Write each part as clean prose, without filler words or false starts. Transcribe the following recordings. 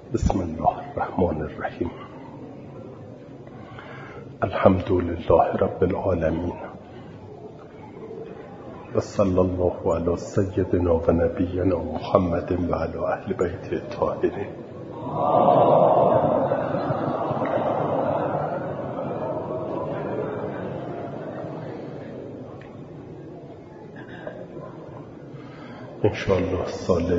بسم الله الرحمن الرحیم. الحمد لله رب العالمین و صلی الله علی سیدنا و نبینا محمد و علی اهل بیت الطاهرین. انشاءالله سال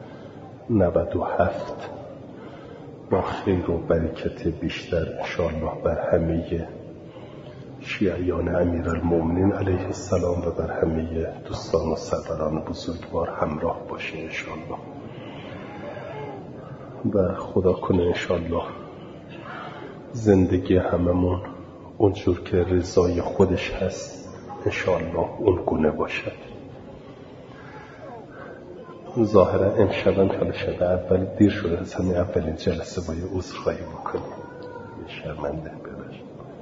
97 با خیر و برکت بیشتر انشاءالله بر همه شیعیان امیرالمومنین علیه السلام و بر همه دوستان و سروران بزرگوار همراه باشه انشاءالله. و خدا کنه انشاءالله زندگی هممون اونجور که رضای خودش هست انشاءالله اون گونه باشد. ظاهرا امشبم که شب اول دیر شده از همین اولین جلسه باید عذرخواهی بکنیم، شرمنده ببخشید.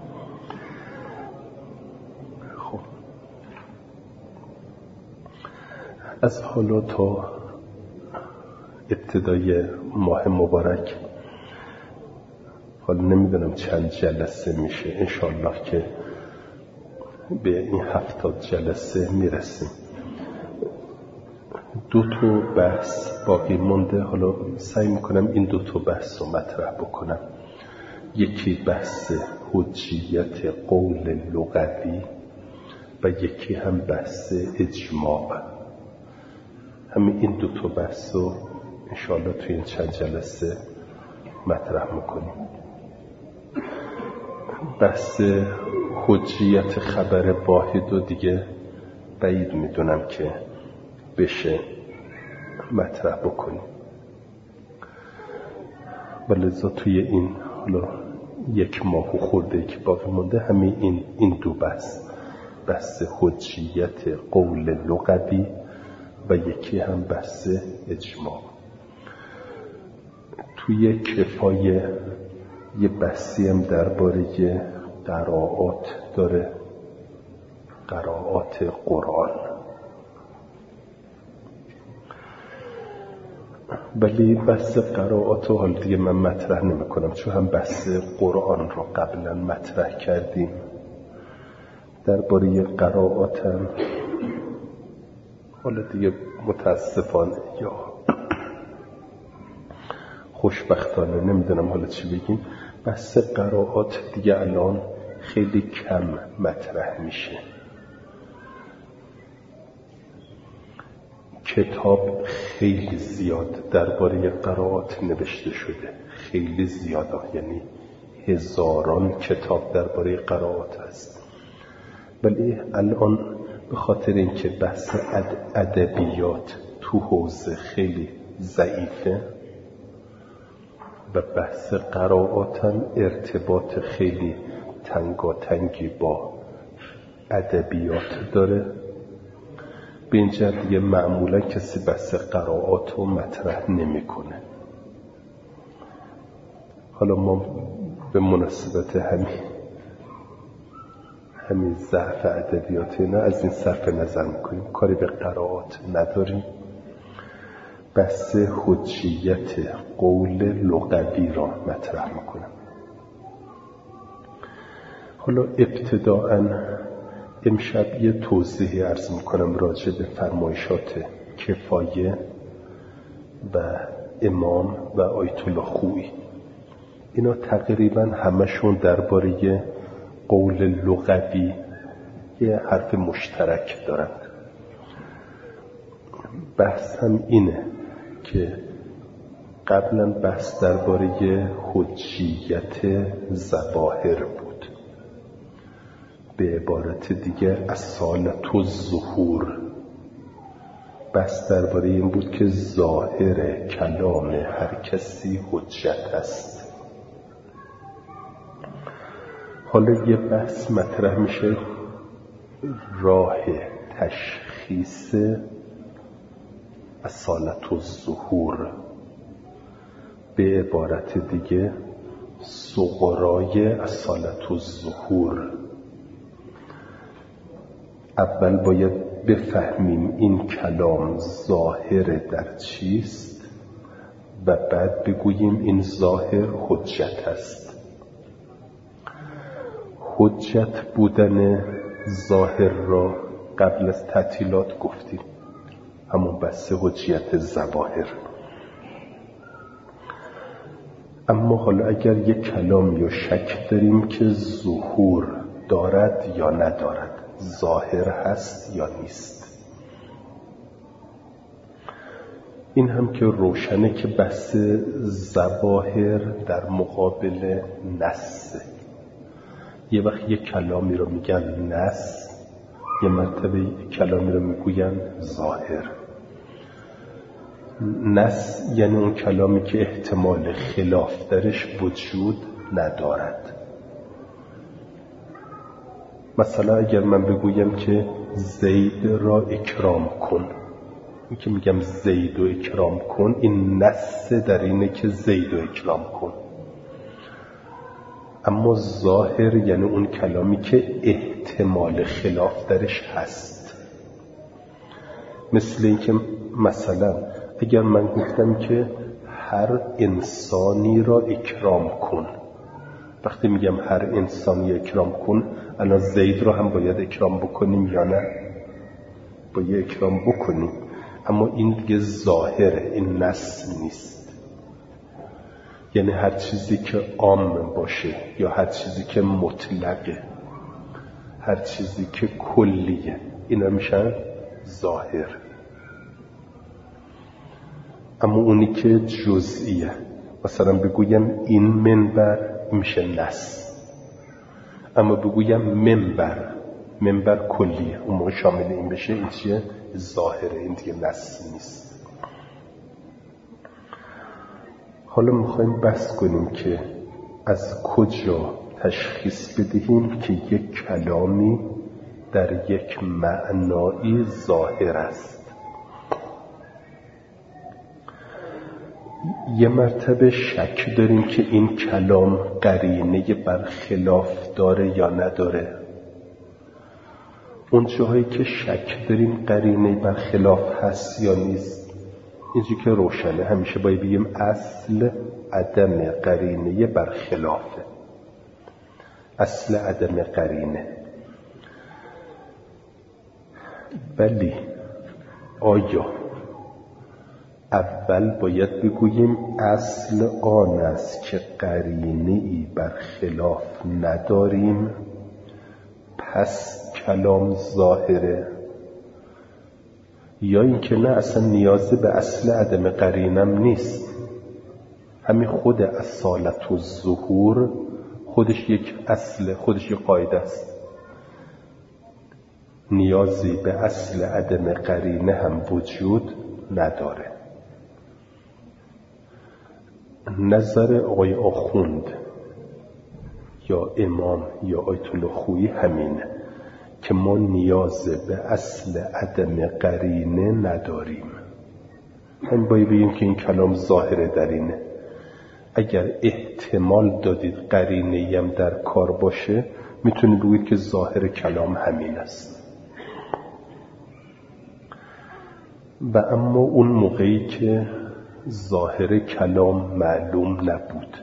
خب از حالا تا ابتدای ماه مبارک، حالا نمیدونم چند جلسه میشه، انشالله که به این 70 جلسه میرسیم. 2 بحث باقی مونده، حالا سعی میکنم این 2 بحث رو مطرح بکنم. یکی بحث حجیت قول لغوی و یکی هم بحث اجماع. همین این 2 بحث رو انشاءالله توی این چند جلسه مطرح میکنیم. بحث حجیت خبر واحد و دیگه بعید میدونم که بشه مطرح بکنیم، ولذا توی این حالا 1 ماه خورده که باقی مونده همین این 2 بحث حجیت قول لغوی و یکی هم بحث اجماع. توی کفایه یه بحثی هم درباره قرائات داره، قرائات قرآن، ولی بحث قرائات رو حال دیگه من مطرح نمی کنم، چون هم بحث قرآن رو قبلا مطرح کردیم. درباره قرائات هم حالا دیگه متاسفانه یا خوشبختانه نمیدونم حالا چی بگیم، بحث قرائات دیگه الان خیلی کم مطرح میشه. کتاب خیلی زیاد درباره قرائات نوشته شده، خیلی زیاد، یعنی هزاران کتاب درباره قرائات هست، ولی الان به خاطر اینکه بحث ادبیات تو حوزه خیلی ضعیفه و بحث قرائات هم ارتباط خیلی تنگاتنگی با ادبیات داره، به اینجا دیگه معمولا کسی بحث قرائات رو مطرح نمیکنه. حالا ما به مناسبت همین ضعف ادبیات نه از این صرف نظر میکنیم، کاری به قرائات نداریم. بحث حجیت قول لغوی را مطرح میکنم. حالا ابتداءً امشب یه توضیحی عرض میکنم راجع به فرمایشات کفایه و امام و آیت الله خویی. اینا تقریبا همشون درباره قول لغوی یه حرف مشترک دارن. بحث هم اینه که قبلا بحث درباره حجیت ظواهر بود، به عبارت دیگه اصالت الظهور. بحث درباره این بود که ظاهر کلام هر کسی حجت است. حالا یه بحث مطرح میشه، راه تشخیص اصالت الظهور، به عبارت دیگه صغرای اصالت الظهور. اول باید بفهمیم این کلام ظاهر در چیست، و بعد بگوییم این ظاهر حجت است. حجت بودن ظاهر را قبل از تعطیلات گفتیم، همون بحث حجیت ظواهر. اما حالا اگر یک کلام یا شک داریم که ظهور دارد یا ندارد، ظاهر هست یا نیست، این هم که روشنه که بحث ظواهر در مقابل نص. یه وقت یک کلامی رو میگن نص، یه مرتبه کلامی رو میگوین ظاهر. نص یعنی اون کلامی که احتمال خلاف درش وجود ندارد. مثلا اگر من بگویم که زید را اکرام کن، این که میگم زید رو اکرام کن، این نص در اینه که زید رو اکرام کن. اما ظاهر یعنی اون کلامی که احتمال خلاف درش هست. مثل این که مثلا اگر من گفتم که هر انسانی را اکرام کن، وقتی میگم هر انسانی اکرام کن، الان زید را هم باید اکرام بکنیم یا نه؟ باید اکرام بکنیم، اما این دیگه ظاهره، این نص نیست. یعنی هر چیزی که عام باشه یا هر چیزی که مطلقه، هر چیزی که کلیه، اینا میشن ظاهر. اما اونی که جزئیه، مثلا بگویم این منبر، میشه نص. اما بگویم منبر کلیه، اون موقع شامل این بشه، این چیه؟ ظاهره، این دیگه نص نیست. حالا میخوایم بحث کنیم که از کجا تشخیص بدهیم که یک کلامی در یک معنایی ظاهر است. یه مرتبه شک داریم که این کلام قرینه برخلاف داره یا نداره. اون جاهایی که شک داریم قرینه برخلاف هست یا نیست، اینجوری که روشنه، همیشه باید بگیم اصل عدم قرینه برخلافه. اصل عدم قرینه. ولی آیا اول باید بگوییم اصل آن است که قرینه‌ای برخلاف نداریم پس کلام ظاهره، یا اینکه نه اصلا نیازی به اصل عدم قرینم نیست، همین خود اصالت و ظهور خودش یک اصل، خودش یک قاعده است، نیازی به اصل عدم قرینه هم وجود نداره. نظر آقای آخوند یا امام یا آیت الله خویی همینه که ما نیاز به اصل عدم قرینه نداریم. هم باید بگیم که این کلام ظاهره در اینه. اگر احتمال دادید قرینه‌ای هم در کار باشه، میتونید بگید که ظاهر کلام همین است. و اما اون موقعی که ظاهر کلام معلوم نبود،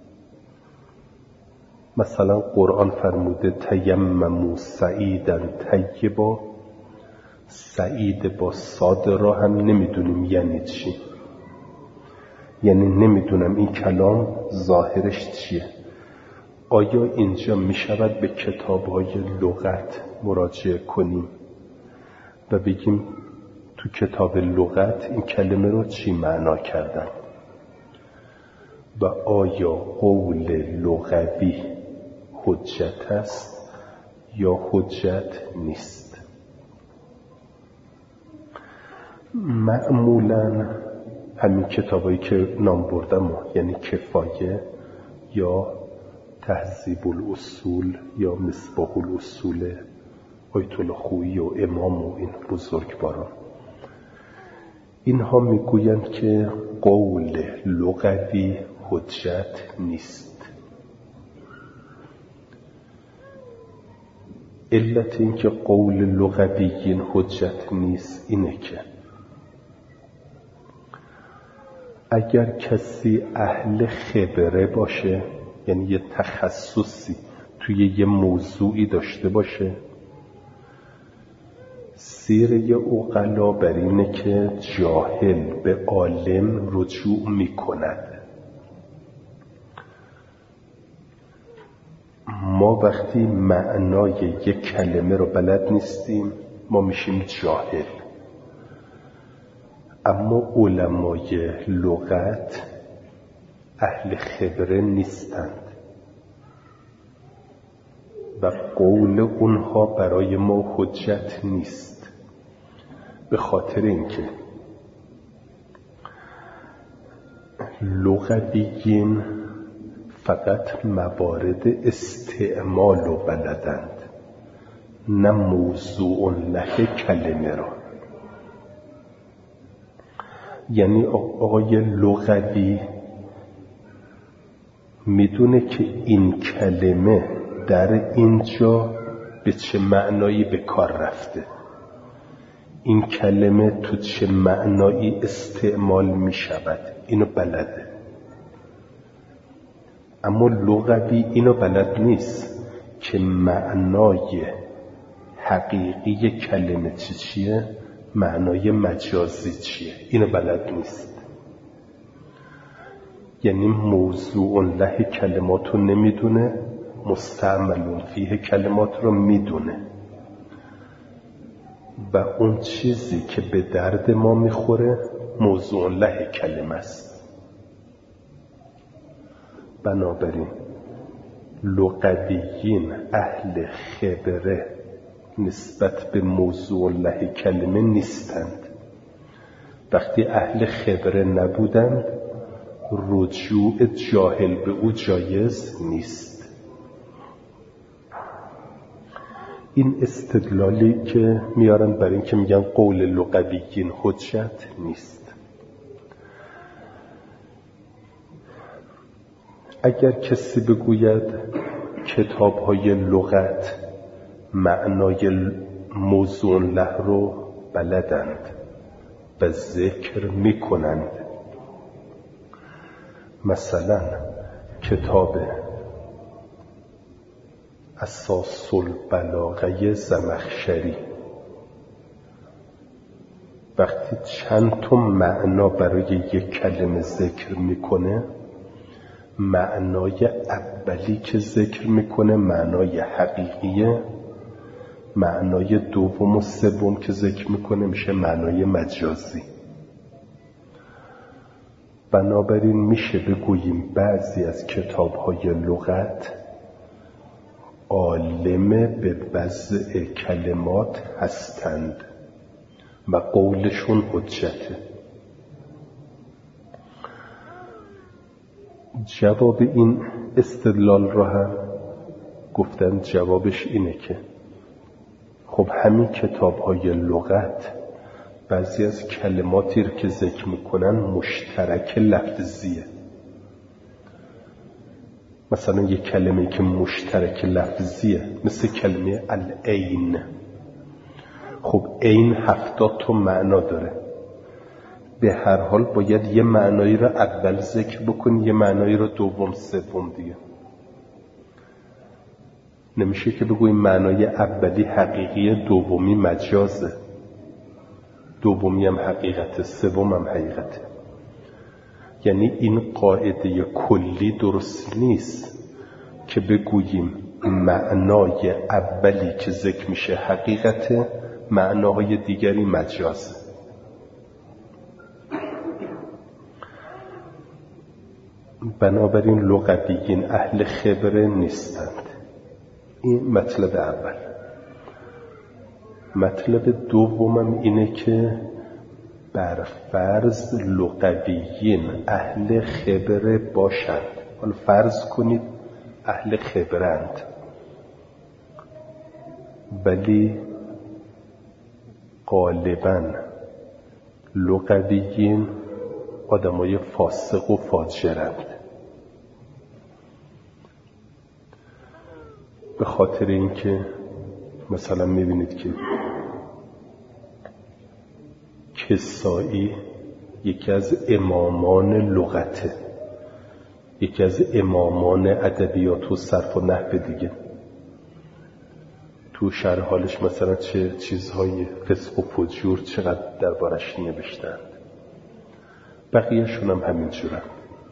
مثلا قرآن فرموده تیمموا سعیدا طیبا، سعید با صاد را هم نمیدونیم یعنی چی، یعنی نمیدونم این کلام ظاهرش چیه. آیا اینجا میشود به کتاب‌های لغت مراجعه کنیم و بگیم تو کتاب لغت این کلمه رو چی معنا کردن و آیا قول لغوی حجت است یا حجت نیست؟ معمولاً همین کتابایی که نام بردم، یعنی کفایه یا تهذیب الاصول یا مصباح الاصول آیت الله خویی و امام و این بزرگواران، اینها میگویند که قول لغوی حجت نیست. علت این که قول لغوی حجت نیست اینه که اگر کسی اهل خبره باشه، یعنی یه تخصصی توی یه موضوعی داشته باشه، سیره عقلا بر اینه که جاهل به عالم رجوع میکند. ما وقتی معنای یک کلمه رو بلد نیستیم ما میشیم جاهل. اما علمای لغت اهل خبره نیستند و قول اونها برای ما حجت نیست، به خاطر اینکه لغویین فقط موارد استعمال رو بلدند، نه موضوع له کلمه را. یعنی آقای لغوی میدونه که این کلمه در اینجا به چه معنایی به کار رفته، این کلمه تو چه معنایی استعمال می شود، اینو بلده. اما لغوی اینو بلد نیست که معنای حقیقی کلمه چیه، معنای مجازی چیه، اینو بلد نیست. یعنی موضوع له کلمات رو نمیدونه، مستعملون فیه کلمات رو میدونه و اون چیزی که به درد ما میخوره موضوع له کلمه است. بنابراین لغویین اهل خبره نسبت به موضوع له کلمه نیستند. وقتی اهل خبره نبودند رجوع جاهل به او جایز نیست. این استدلالی که میارن برای این که میگن قول لغویین حجت نیست. اگر کسی بگوید کتاب‌های لغت معنای موضوع له رو بلدند و ذکر میکنند، مثلا کتاب اساس البلاغه زمخشری وقتی چند تا معنا برای یک کلمه ذکر میکنه، معنای اولی که ذکر میکنه معنای حقیقیه، معنای دوم و سوم که ذکر میکنه میشه معنای مجازی. بنابراین میشه بگوییم بعضی از کتاب‌های لغت عالم به وضع کلمات هستند و قولشون حجته. جواب این استدلال را هم گفتن جوابش اینه که خب همین کتاب‌های لغت بعضی از کلماتی رو که ذکر میکنن مشترک لفظیه. مثلا یک کلمه که مشترک لفظیه مثل کلمه العین، خب عین 70 تا معنا داره، به هر حال باید یه معنایی رو اول ذکر بکنی یه معنایی رو دوم سوم دیگه. نمیشه که بگویم معنای اولی حقیقیه دومی مجازه، دومی هم حقیقته سوم هم حقیقته. یعنی این قاعده کلی درست نیست که بگوییم معنای اولی که ذکر میشه حقیقته، معناهای دیگری مجازه. بنابراین لغویین اهل خبره نیستند. این مطلب اول. مطلب دومم اینه که بر فرض لغویین اهل خبره باشند، حالا فرض کنید اهل خبرند ولی غالباً لغویین آدمای فاسق و فاجرند، به خاطر اینکه مثلا میبینید که کسایی یکی از امامان لغته، یکی از امامان ادبیات و صرف و نحو دیگه. تو شرح حالش مثلا چه چیزهای فسق و فجور چقدر دربارش نوشتند، بقیه شون هم همین جورن.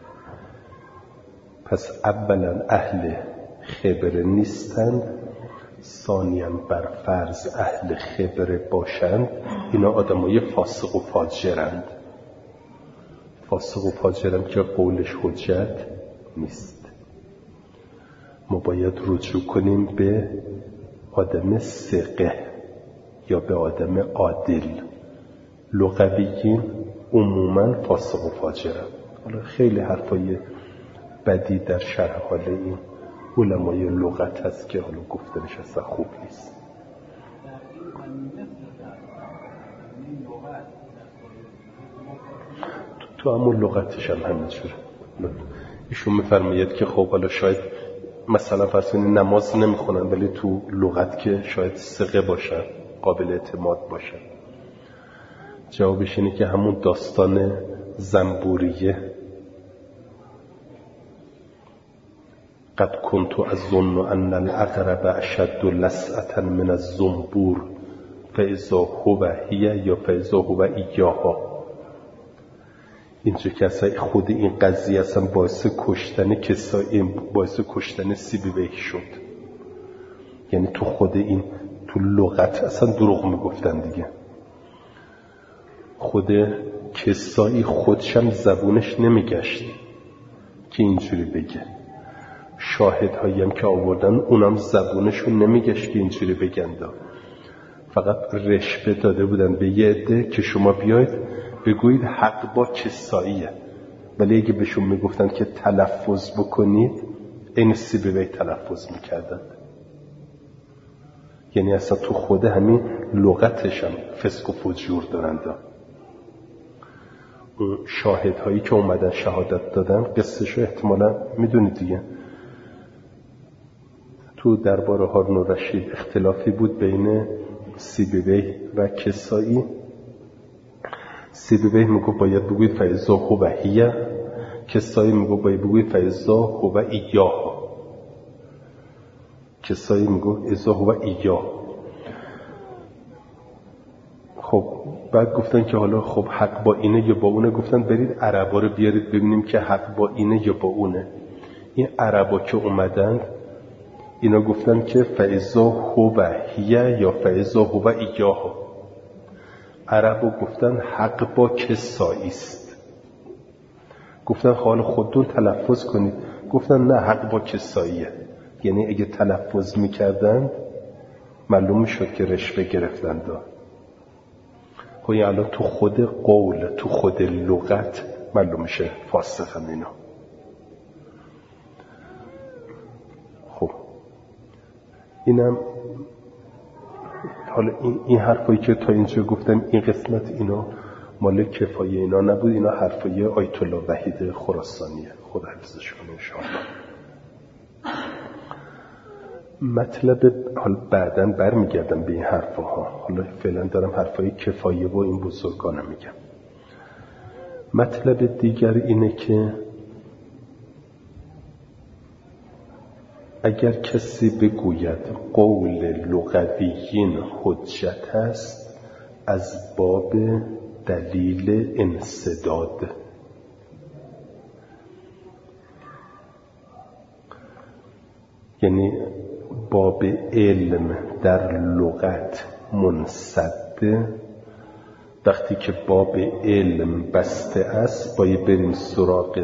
پس اولا اهل خبره نیستند، ثانیاً بر فرض اهل خبره باشند اینا آدمای فاسق و فاجرند. فاسق و فاجرند که قولش حجت نیست. ما باید رجوع کنیم به آدم ثقه یا به آدم عادل. لغویین عموماً فاسق و فاجرند. حالا خیلی حرفای بدی در شرح حال این علمای لغت هست که حالا گفتنش اصلا خوب نیست. تو همون لغتش هم همینجوره. ایشون میفرماید که خب حالا شاید مثلا فرض کنید نماز نمیخونن ولی تو لغت که شاید ثقه باشن، قابل اعتماد باشن. جوابش اینه که همون داستان زنبوریه، قد کنت اظن ان العقرب اشد لسعة من الزنبور فاذا هو هی یا فاذا هو ایاها. اینجا که اصلا خود این قضیه اصلا باعث کشتن کسایی، باعث کشتن سیبویه شد. یعنی تو خود این تو لغت اصلا دروغ میگفتن دیگه. خود کسایی خودشم زبونش نمیگشت که اینجوری بگه. شاهدهایی هم که آوردن اونم زبونشون نمیگشت که اینجوری بگن. فقط رشوه داده بودن به یه عده که شما بیاید بگویید حق با کساییه، ولی اگه بهشون میگفتن که تلفظ بکنید این سیبویه تلفظ میکردن. یعنی اصلا تو خود همین لغتش هم فسق و فجور دارند. اون شاهدهایی که اومدن شهادت دادن قصهشو احتمالا میدونید دیگه. تو دربار هارون الرشید اختلافی بود بین سیبویه و کسایی. سیبویه میگو باید بگوید فاذا هو هی، کسایی میگو باید بگوید فاذا هو ایاها. کسایی میگو اذا هو ایاه. خب بعد گفتن که حالا خب حق با اینه یا با اونه. گفتن برید عربا رو بیارید ببینیم که حق با اینه یا با اونه. این عربا که اومدند اینا گفتن که فاذا هو هی یا فاذا هو ایاها. عربو گفتن حق با کسایی است. گفتن حالا خودتون تلفظ کنید. گفتن نه حق با کساییه. یعنی اگه تلفظ میکردن معلوم میشد که رشوه گرفتن. خب یعنی الان تو خود قول، تو خود لغت معلوم میشه فاسق هم اینا. خب اینم حالا این حرفایی که تا اینجا گفتم این قسمت اینا مال کفایه اینا نبود. اینا حرفای آیت الله وحید خراسانیه، خدا حفظش کنه انشاءالله. مطلب حالا بعداً برمیگردم به این حرفاها. حالا فعلا دارم حرفای کفایه و این بزرگانم میگم. مطلب دیگر اینه که اگر کسی بگوید قول لغویین حجت است از باب دلیل انسداد، یعنی باب علم در لغت منسده. وقتی که باب علم بسته است باید بریم سراغ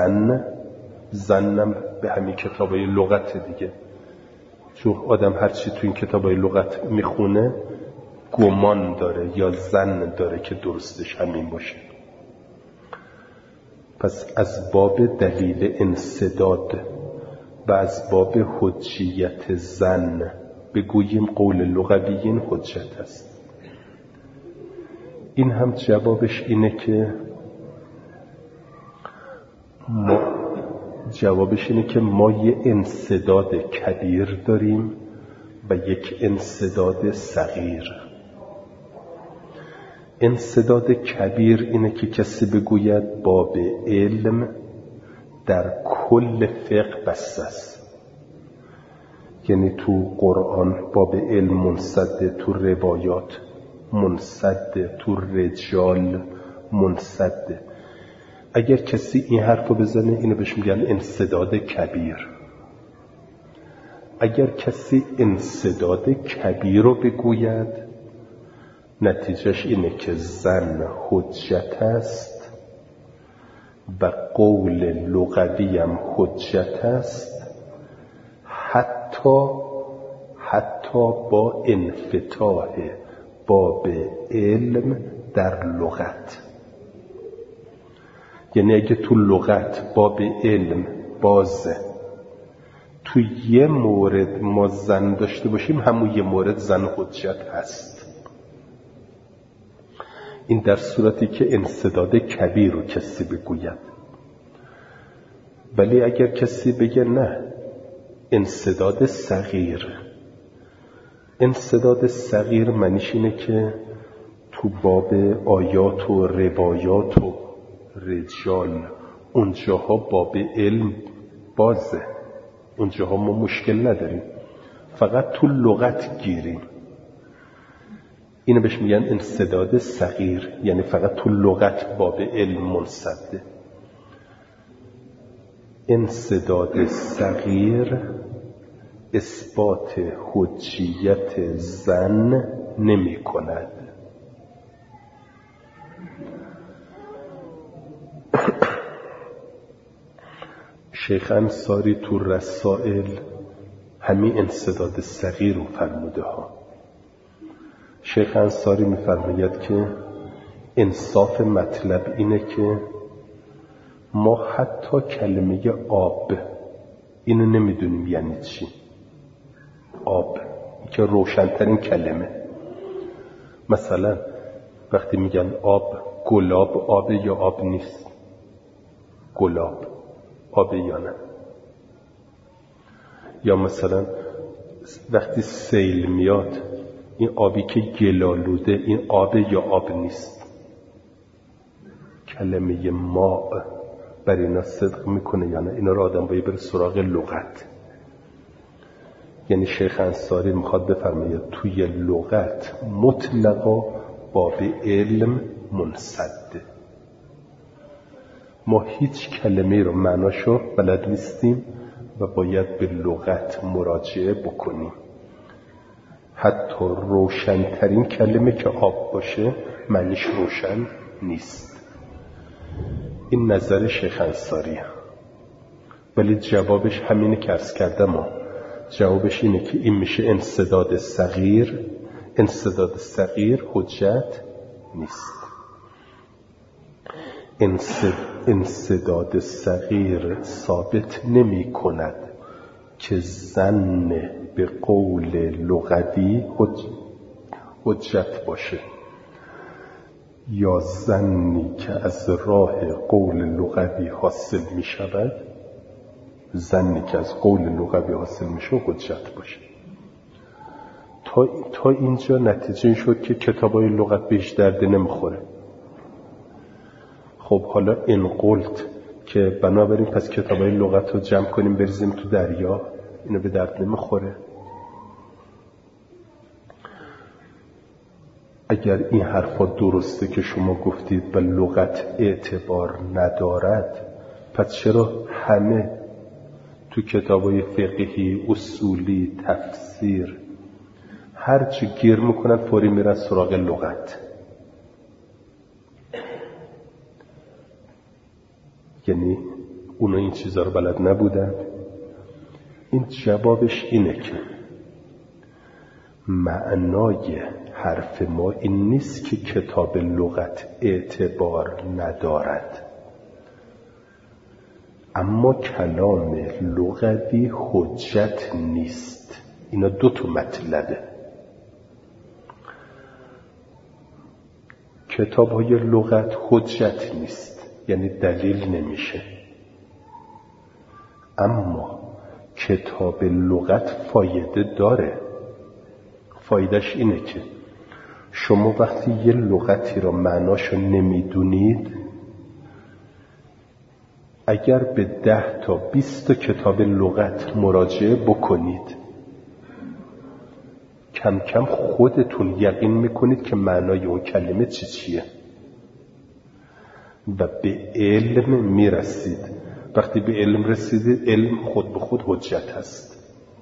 زنم به همین کتابای لغت دیگه. چون آدم هرچی تو این کتابای لغت میخونه گمان داره یا ظن داره که درستش همین باشه. پس از باب دلیل انسداد و از باب حجیت ظن بگوییم قول لغویین حجت است. این هم جوابش اینه که ما یه انسداد کبیر داریم و یک انسداد صغیر. انسداد کبیر اینه که کسی بگوید باب علم در کل فقه بسته است. یعنی تو قرآن باب علم منسده، تو روایات منسده، تو رجال منسده. اگر کسی این حرفو بزنه اینو بهش میگن انسداد کبیر. اگر کسی انسداد کبیر رو بگوید نتیجهش اینه که زن حجت است و قول لغوی هم حجت است، حتی با انفتاح باب علم در لغت. یعنی اگه تو لغت باب علم بازه، تو یه مورد ما زن داشته باشیم همون یه مورد زن حجت هست. این در صورتی که انسداد کبیر رو کسی بگوید. ولی اگر کسی بگه نه انسداد صغیر، انسداد صغیر معنیش اینه که تو باب آیات و روایات و رجال اونجاها باب علم بازه، اونجاها ما مشکل نداریم، فقط تو لغت گیریم. اینو بهش میگن انسداد صغیر، یعنی فقط تو لغت باب علم منسده. انسداد صغیر اثبات حجیت زن نمی کند. شیخ انصاری تو رسائل همین انسداد صغیر رو فرموده ها. شیخ انصاری میفرماید که انصاف مطلب اینه که ما حتی کلمه آب اینو نمیدونیم یعنی چی. آب که روشن‌ترین کلمه. مثلا وقتی میگن آب، گلاب آب یا آب نیست؟ گلاب آب یا نه؟ یا مثلا وقتی سیل میاد این آبی که گلالوده این آب یا آب نیست؟ کلمه ماء بر اینا صدق میکنه یا نه؟ اینا رو آدم باید بره سراغ لغت. یعنی شیخ انصاری میخواد بفرماید توی لغت مطلقا باب علم منسده. ما هیچ کلمه رو معناشو بلد نیستیم و باید به لغت مراجعه بکنیم. حتی روشن‌ترین کلمه که آب باشه معنیش روشن نیست. این نظر شیخ انصاریه. ولی جوابش همینه که عرض کردم. جوابش اینه که این میشه انسداد صغیر. انسداد صغیر حجت نیست. انسداد صغیر ثابت نمی کند که زن به قول لغوی حجت باشه یا زنی که از راه قول لغوی حاصل می شود، زنی که از قول لغوی حاصل می شود حجت باشه. تا اینجا نتیجه شد که کتابای لغت بهش درد نمیخوره. خب حالا این قلت که بنابراین پس کتابای لغت رو جمع کنیم بریزیم تو دریا، اینو به درد نمیخوره. اگر این حرفا درسته که شما گفتید و لغت اعتبار ندارد، پس چرا همه تو کتابای فقهی، اصولی، تفسیر هر چی گیر میکنن فوری میرن سراغ لغت؟ یعنی اونا این چیزا رو بلد نبودن؟ این جوابش اینه که معنای حرف ما این نیست که کتاب لغت اعتبار ندارد، اما کلام لغوی حجت نیست. اینا دو تا مطلبه. کتاب‌های لغت حجت نیست، یعنی دلیل نمیشه، اما کتاب لغت فایده داره. فایدهش اینه که شما وقتی یه لغتی را معناشو نمیدونید، اگر به 10 تا 20 تا کتاب لغت مراجعه بکنید، کم کم خودتون یقین میکنید که معنای اون کلمه چیه و به علم میرسید. وقتی به علم رسیدید، علم خود به خود حجت هست.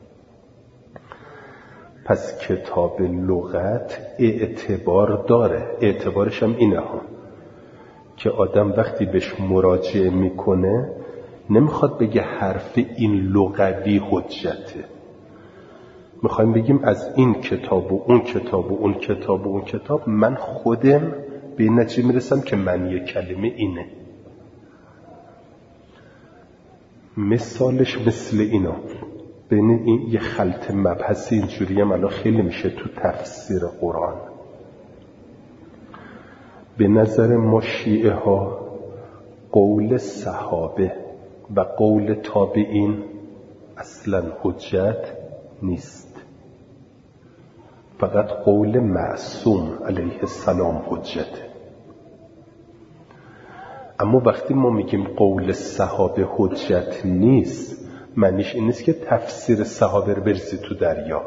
پس کتاب لغت اعتبار داره. اعتبارش هم اینه ها که آدم وقتی بهش مراجعه میکنه نمیخواد بگه حرف این لغوی حجته. میخوایم بگیم از این کتاب و اون کتاب و اون کتاب و اون کتاب من خودم به این نتیجه میرسم که معنی کلمه اینه. مثالش مثل اینا. بین این یه خلط مبحثی اینجوری هم الان خیلی میشه تو تفسیر قرآن. به نظر ما شیعه ها قول صحابه و قول تابعین اصلا حجت نیست. فقط قول معصوم علیه السلام حجته. اما وقتی ما میگیم قول صحابه حجت نیست، معنیش این نیست که تفسیر صحابه رو بریزی تو دریا،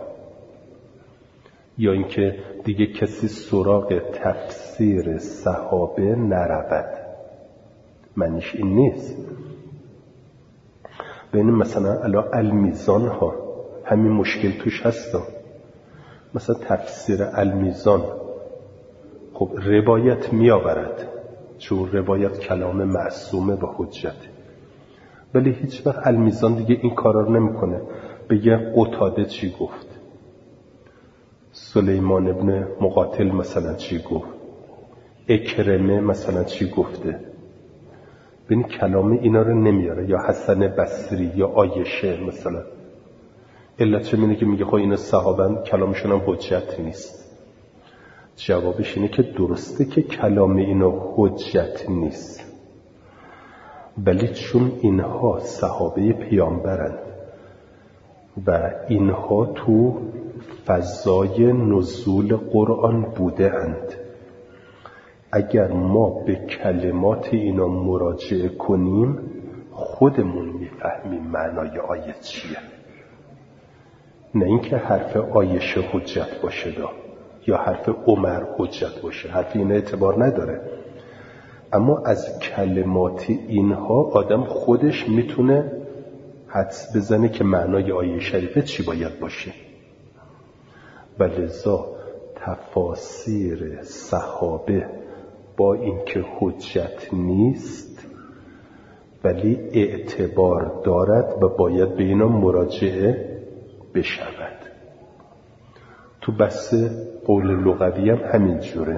یا اینکه دیگه کسی سراغ تفسیر صحابه نرود. معنیش این نیست. بین مثلا الان المیزان ها همین مشکل توش هست. مثلا تفسیر المیزان خب روایت می آورد، چون روایت کلام معصومه و حجته، ولی هیچ وقت المیزان دیگه این کارا رو نمیکنه. بگه قتاده چی گفت، سلیمان ابن مقاتل مثلا چی گفت، اکرمه مثلا چی گفته. ببین کلام اینا رو نمیاره. یا حسن بصری یا عایشه مثلا. علت چه اینه که میگه خب اینا صحابه کلامشون هم حجت نیست. جوابش اینه که درسته که کلام اینا حجت نیست، ولی چون اینها صحابه پیامبرند و اینها تو فضای نزول قرآن بوده اند، اگر ما به کلمات اینا مراجعه کنیم خودمون میفهمیم معنای آیه چیه. نه اینکه حرف عایشه حجت باشه یا حرف عمر حجت باشه. حرف اینا اعتبار نداره. اما از کلمات اینها آدم خودش میتونه حدس بزنه که معنای آیه شریفه چی باید باشه. و لذا تفاسیر صحابه با اینکه حجت نیست ولی اعتبار دارد و باید به اینا مراجعه بشود. تو بحث قول لغوی هم همین جوره.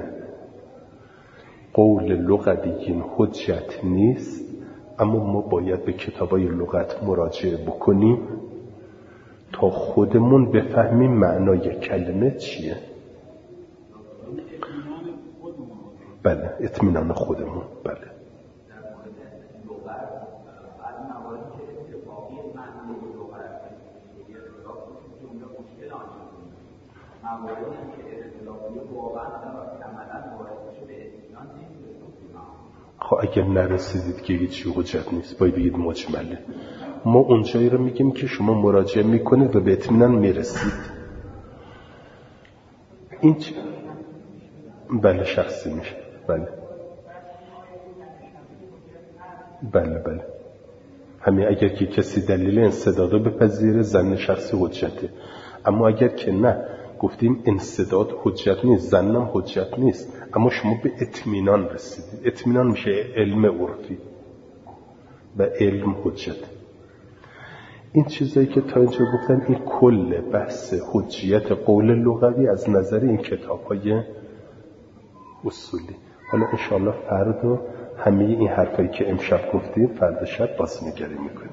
قول لغوی حجت نیست، اما ما باید به کتابای لغت مراجعه بکنیم تا خودمون بفهمیم معنای کلمه چیه. بله، اطمینان خودمون. بله. خب اگر نرسیدید که هیچی حجت نیست، باید بگید مجمله. ما اونجایی رو میگیم که شما مراجعه میکنید و به اطمینان میرسید. این بله شخصی میشه. بله بله بله همین اگر که کسی دلیل انسداد رو بپذیره زن شخصی حجته. اما اگر که نه، گفتیم انسداد حجت نیست، زنم حجت نیست، اما شما به اطمینان رسیدید. اطمینان میشه علم عرفی و علم حجت. این چیزایی که تا اینجا گفتم این کل بحث حجیت قول لغوی از نظر این کتاب‌های اصولی. حالا انشاءالله فردا همه این حرفایی که امشب گفتیم فردا شب بازنگری میکنیم.